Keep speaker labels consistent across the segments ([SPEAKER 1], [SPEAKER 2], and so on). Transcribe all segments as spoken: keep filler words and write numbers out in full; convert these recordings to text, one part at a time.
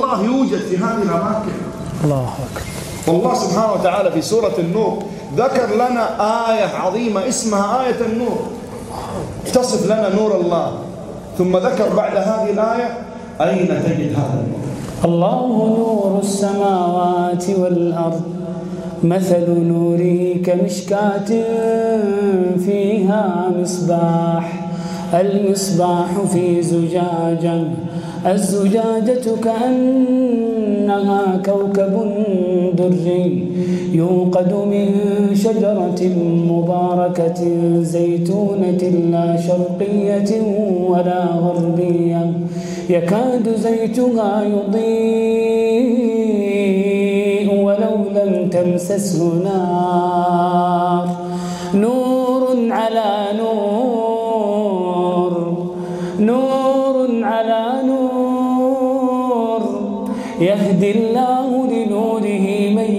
[SPEAKER 1] الله يوجد في هذه الأماكن.
[SPEAKER 2] الله أكبر.
[SPEAKER 1] والله سبحانه وتعالى في سورة النور ذكر لنا آية عظيمة اسمها آية النور، تصف لنا نور الله، ثم ذكر بعد هذه الآية أين تجد هذا النور.
[SPEAKER 2] الله نور السماوات والأرض مثل نوره كمشكاة فيها مصباح، المصباح في زجاجة، الزجاجة كأنها كوكب دري يوقد من شجرة مباركة زيتونة لا شرقية ولا غربية يكاد زيتها يضيء ولو لم تمسسه نار، نور على نور، نور على نور، يهدي الله لنوره من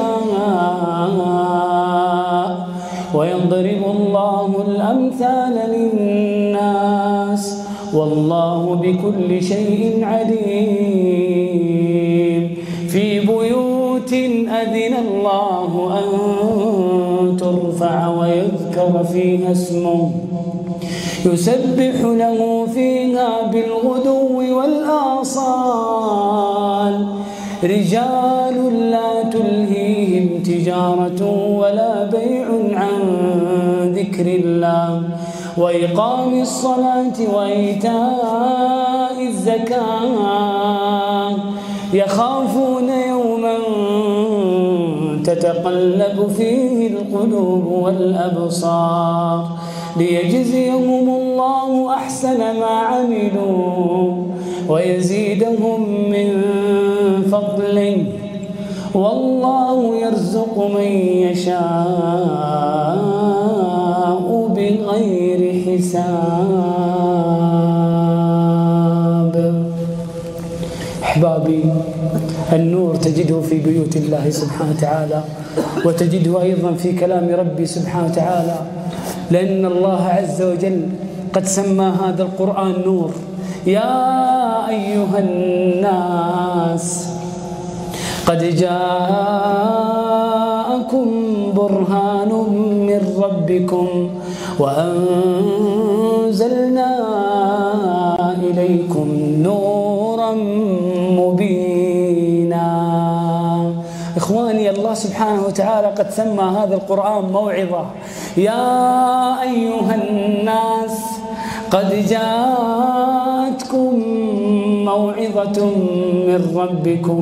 [SPEAKER 2] يشاء ويضرب الله الأمثال للناس والله بكل شيء عليم. في بيوت أذن الله أن ترفع ويذكر فيها اسمه يسبح له فيها بالغدو والآصال، رجال لا تلهيهم تجارة ولا بيع عن ذكر الله وإقام الصلاة وإيتاء الزكاة يخافون يوما تتقلب فيه القلوب والأبصار ليجزيهم الله أحسن ما عملوا ويزيدهم من فضله والله يرزق من يشاء بغير حساب. أحبابي، النور تجده في بيوت الله سبحانه وتعالى، وتجده أيضا في كلام ربي سبحانه وتعالى، لأن الله عز وجل قد سمى هذا القرآن نور. يا أيها الناس قد جاءكم برهان من ربكم وأنزلنا إليكم نورا مبينا. إخواني، الله سبحانه وتعالى قد سمى هذا القرآن موعظة. يا أيها الناس قد جاءتكم موعظة من ربكم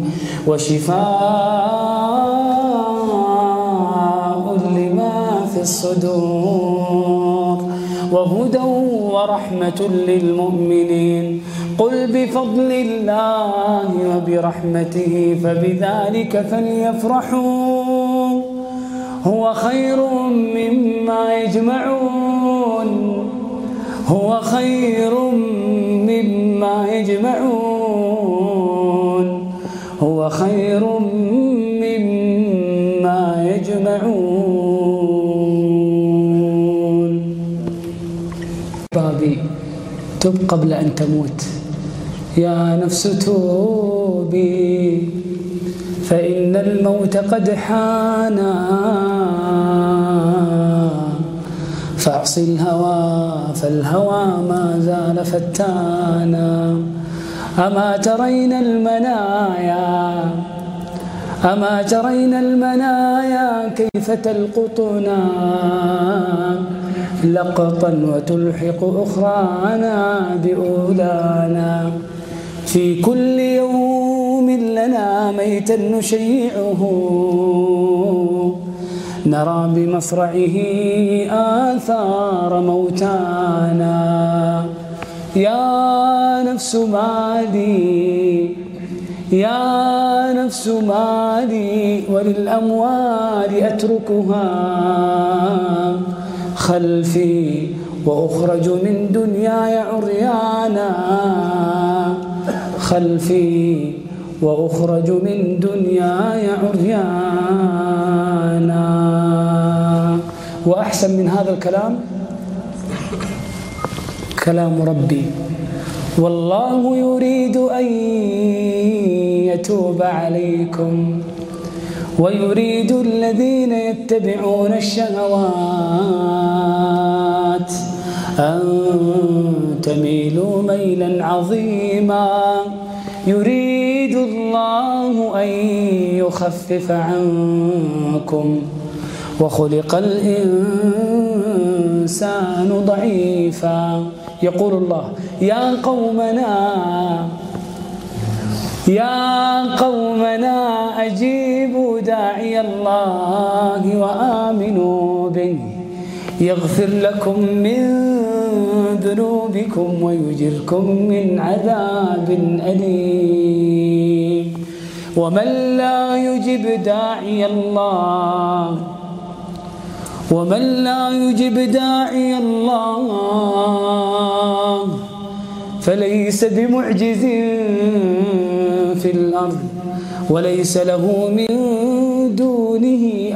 [SPEAKER 2] وشفاء لما في الصدور وهدى ورحمة للمؤمنين. قل بفضل الله وبرحمته فبذلك فليفرحوا هو خير مما يجمعون، هو خير مما يجمعون، هو خير مما يجمعون. بابي، تب قبل أن تموت، يا نفس توبي فإن الموت قد حانا، فاعص الهوى فالهوى ما زال فتانا. أما ترين المنايا أما ترين المنايا كيف تلقطنا لقطا وتلحق أخرانا بأولانا. في كل يوم لنا ميتا نشيعه نرى بمصرعه آثار موتانا. يا نفس مالي يا نفس مالي وللأموال أتركها خلفي وأخرج من دنياي عريانا، خلفي وأخرج من دنياي عريانا. وأحسن من هذا الكلام كلام ربي: والله يريد أن ليتوب عليكم ويريد الذين يتبعون الشهوات أن تميلوا ميلا عظيما يريد الله أن يخفف عنكم وخلق الإنسان ضعيفا. يقول الله: يا قومنا يا قومنا أجيبوا داعي الله وآمنوا به يغفر لكم من ذنوبكم ويجركم من عذاب أليم. ومن لا يجب داعي الله ومن لا يجب داعي الله فليس بمعجز في الأرض وليس له من دونه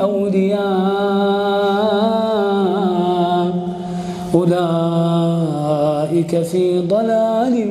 [SPEAKER 2] أولياء أولئك في ضلال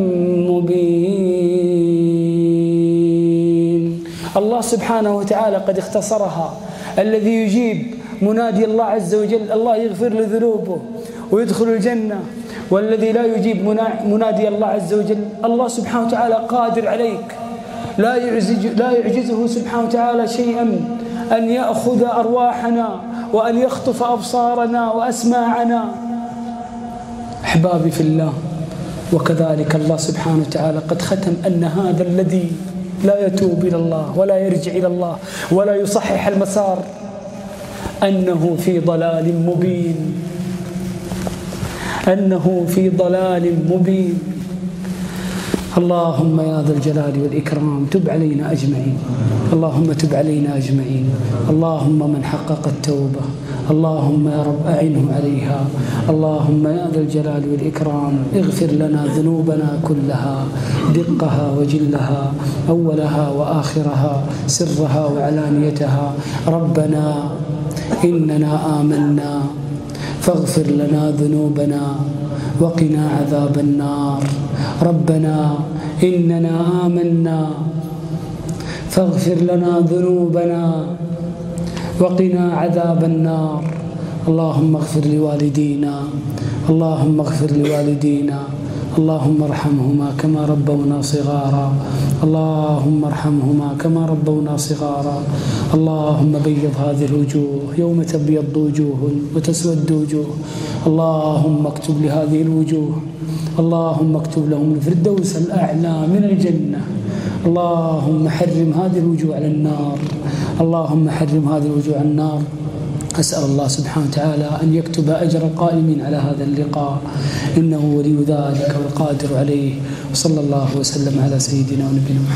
[SPEAKER 2] مبين. الله سبحانه وتعالى قد اختصرها. الذي يجيب منادي الله عز وجل الله يغفر له ذنوبه ويدخل الجنة، والذي لا يجيب منادي الله عز وجل الله سبحانه وتعالى قادر عليك، لا يعجز لا يعجزه سبحانه وتعالى شيئا أن يأخذ أرواحنا وأن يخطف أبصارنا وأسماعنا. أحبابي في الله، وكذلك الله سبحانه وتعالى قد ختم أن هذا الذي لا يتوب إلى الله ولا يرجع إلى الله ولا يصحح المسار أنه في ضلال مبين أنه في ضلال مبين. اللهم يا ذا الجلال والإكرام تب علينا أجمعين، اللهم تب علينا أجمعين. اللهم من حقق التوبة اللهم يا رب أعنه عليها. اللهم يا ذا الجلال والإكرام اغفر لنا ذنوبنا كلها، دقها وجلها، أولها وآخرها، سرها وعلانيتها. ربنا إننا آمنا فاغفر لنا ذنوبنا وقنا عذاب النار. ربنا إننا آمنا فاغفر لنا ذنوبنا وقنا عذاب النار. اللهم اغفر لوالدينا اللهم اغفر لوالدينا اللهم ارحمهما كما ربونا صغارا اللهم ارحمهما كما ربونا صغارا. اللهم بيض هذه الوجوه يوم تبيض وجوه وتسود وجوه. اللهم اكتب لهذه الوجوه اللهم اكتب لهم الفردوس الأعلى من الجنة. اللهم حرم هذه الوجوه على النار اللهم حرم هذه الوجوه على النار. أسأل الله سبحانه وتعالى أن يكتب أجر القائمين على هذا اللقاء إنه ولي ذلك والقادر عليه. وصلى الله وسلم على سيدنا ونبينا محمد.